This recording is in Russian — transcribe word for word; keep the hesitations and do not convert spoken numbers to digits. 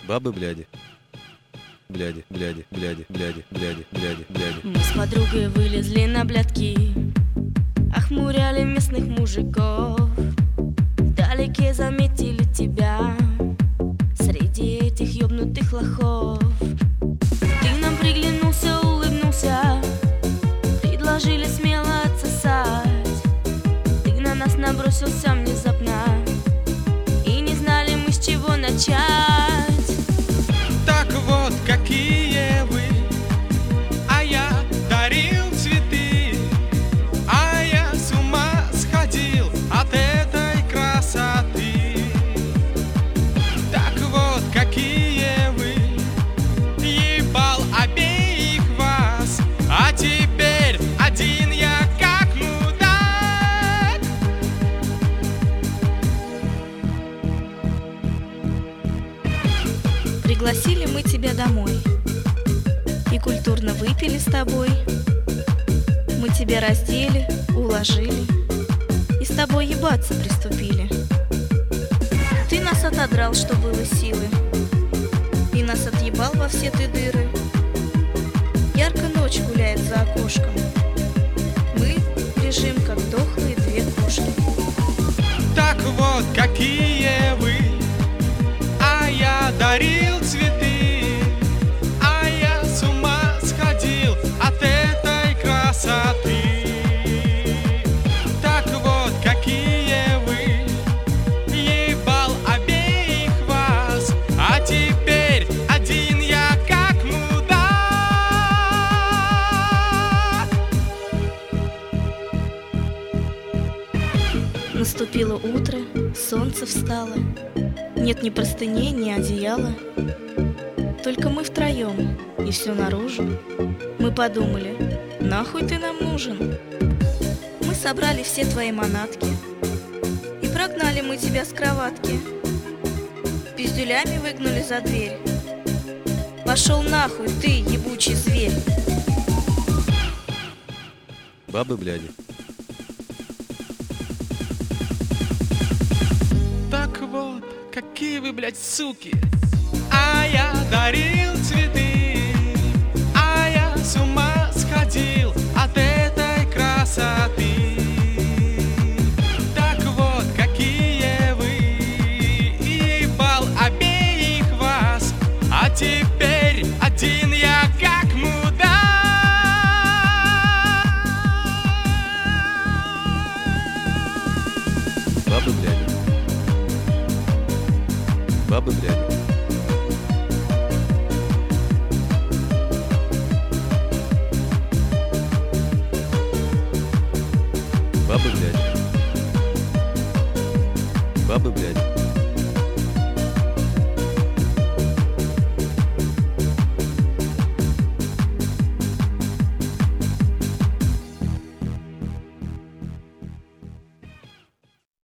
Бабы, бляди. Бляди, бляди, бляди, бляди, бляди, бляди, бляди. Мы с подругой вылезли на блядки, охмуряли местных мужиков. Вдалеке заметили тебя среди этих ёбнутых лохов. Ты нам приглянулся, улыбнулся, предложили смело отсосать. Ты на нас набросился внезапно, и не знали мы, с чего начать. Так вот, какие вы, а я дарил цветы, а я с ума сходил от этой красоты. Так вот, какие вы, ебал обеих вас, а теперь один я как мудак. Пригласили мы тебя домой и культурно выпили с тобой. Мы тебя раздели, уложили и с тобой ебаться приступили. Ты нас отодрал, что было силы, и нас отъебал во все ты дыры. Ярко ночь гуляет за окошком, мы лежим, как дохлые две кошки. Так вот, какие вы, а я дарил цветы, а я с ума сходил от этой красоты. Так вот, какие вы, ебал обеих вас, а теперь один я как мудак. Наступило утро, солнце встало. Нет ни простыней, ни одеяла, только мы втроем, и все наружу. Мы подумали, нахуй ты нам нужен? Мы собрали все твои манатки, и прогнали мы тебя с кроватки. Пиздюлями выгнали за дверь. Пошел нахуй ты, ебучий зверь. Бабы, бляди. Так вот, какие вы, блядь, суки, а я дарил цветы, а я с ума сходил от этой красоты. Так вот, какие вы, ебал обеих вас, а теперь один я как мудак. Бабы, бляди. Бабы, бляди. Бабы, бляди. Бабы, бляди.